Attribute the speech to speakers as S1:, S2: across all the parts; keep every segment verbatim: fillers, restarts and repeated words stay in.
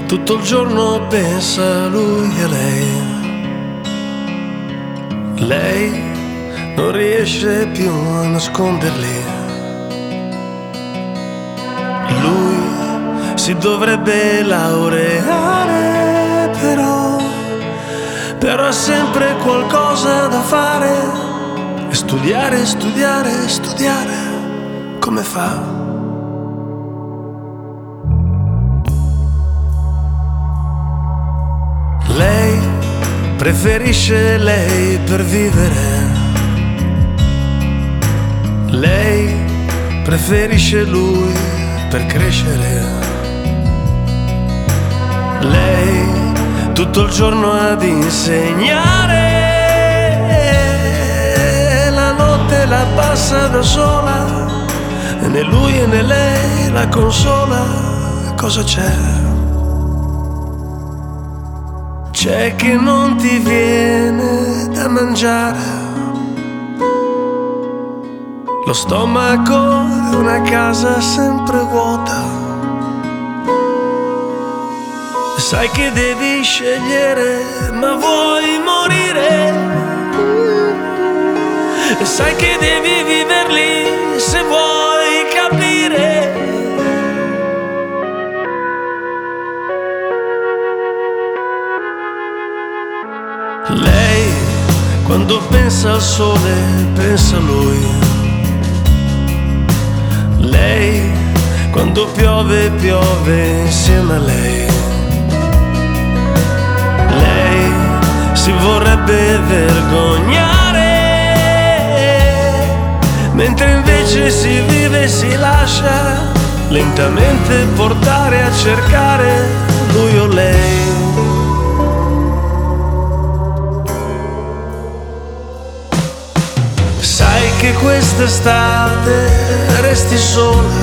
S1: Tutto il giorno pensa a lui e lei. Lei non riesce più a nasconderli. Lui si dovrebbe laureare, però Però ha sempre qualcosa da fare. E studiare, studiare, studiare. Come fa? Lei preferisce lei per vivere. Lei preferisce lui per crescere. Lei tutto il giorno ad insegnare. La notte la passa da sola e né lui e né lei la consola. Cosa c'è? C'è che non ti viene da mangiare. Lo stomaco è una casa sempre vuota. Sai che devi scegliere, ma vuoi morire. E sai che devi viverli se vuoi capire. Lei, quando pensa al sole, pensa a lui. Lei, quando piove, piove insieme a lei. Lei si vorrebbe vergognare, mentre invece si vive e si lascia lentamente portare a cercare lui o lei. Sai che quest'estate resti sola.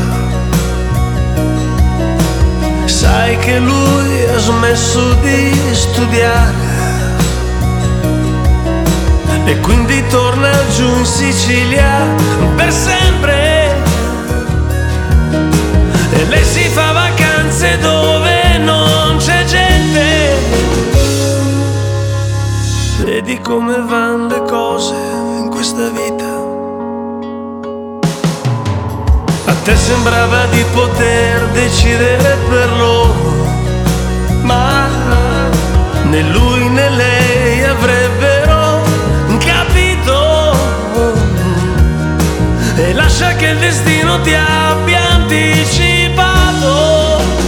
S1: Sai che lui ha smesso di studiare e quindi torna giù in Sicilia per sempre. E lei si fa vacanze dove non c'è gente. Vedi come vanno le cose in questa vita. A te sembrava di poter decidere per loro, ma né lui né lei avrebbero capito. E lascia che il destino ti abbia anticipato.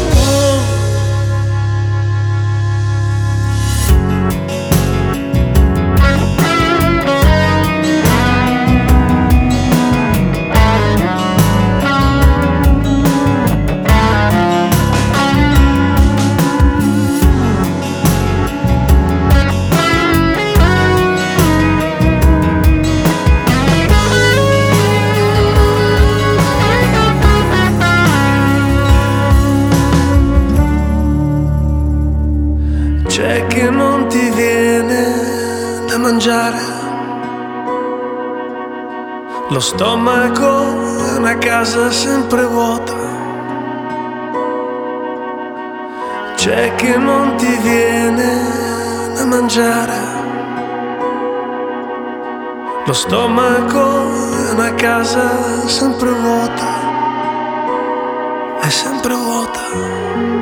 S1: C'è che non ti viene da mangiare. Lo stomaco è una casa sempre vuota. C'è che non ti viene da mangiare. Lo stomaco è una casa sempre vuota. È sempre vuota.